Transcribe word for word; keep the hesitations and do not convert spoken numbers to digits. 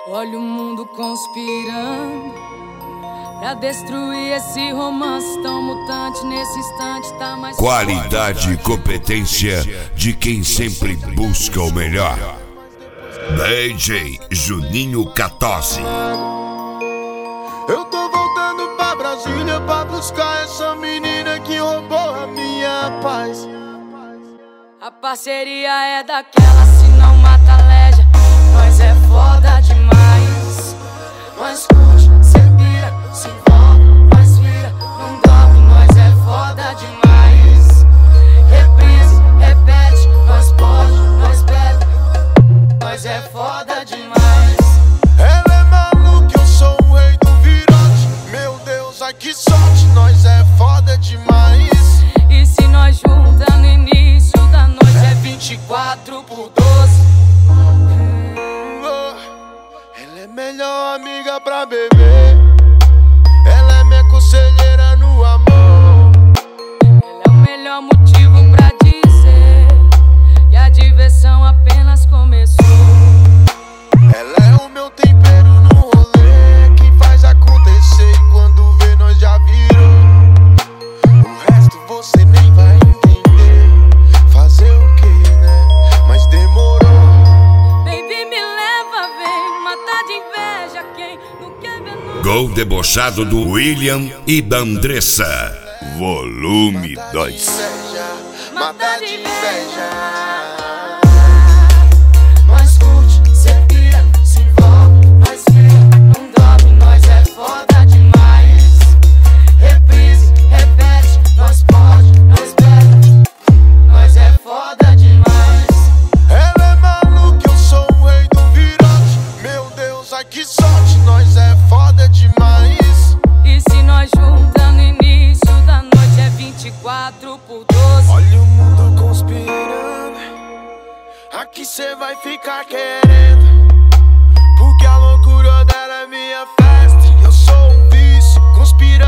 Olha o mundo conspirando pra destruir esse romance tão mutante. Nesse instante tá mais qualidade e competência de quem sempre busca o melhor. D J Juninho quatorze. Eu tô voltando pra Brasília pra buscar essa menina que roubou a minha paz. A parceria é daquela, se não mata leja. Nós é foda demais. Nós curte, cê pira, se envolve, nós vira, não dorme. Nós é foda demais. Reprise, repete, nós pode, nós bebe. Nós é foda demais. Ela é maluca, eu sou o rei do virote. Meu Deus, ai que sorte, nós é foda demais. E se nós junta no início da noite é vinte e quatro por doze. Ela é melhor amiga pra beber. Ela é minha conselheira no amor. Ela é o melhor motivo pra dizer que a diversão apenas começou. Ela é o meu tempero no rolê, quem faz acontecer e quando vê nós já virou. O resto você nem vai entender. Fazer o que, né? Mas demorou. Baby, me leva, vem matar de inveja quem não quer ver nós. Gol debochado do William e da Andressa. Volume dois. Matar de inveja. Nós curte, cê pira, se envolve, nós vira, não dorme. Nós é foda demais. Reprise, repete, nós pode, nós bebe. Nós é foda demais. Ela é maluca, eu sou o rei do virote. Meu Deus, ai que sorte, nós é foda demais. E se nós junta no início da noite é vinte e quatro por doze. Olha o mundo conspirando, aqui cê vai ficar querendo. Porque a loucura dela é minha festa e eu sou um vício, conspirando.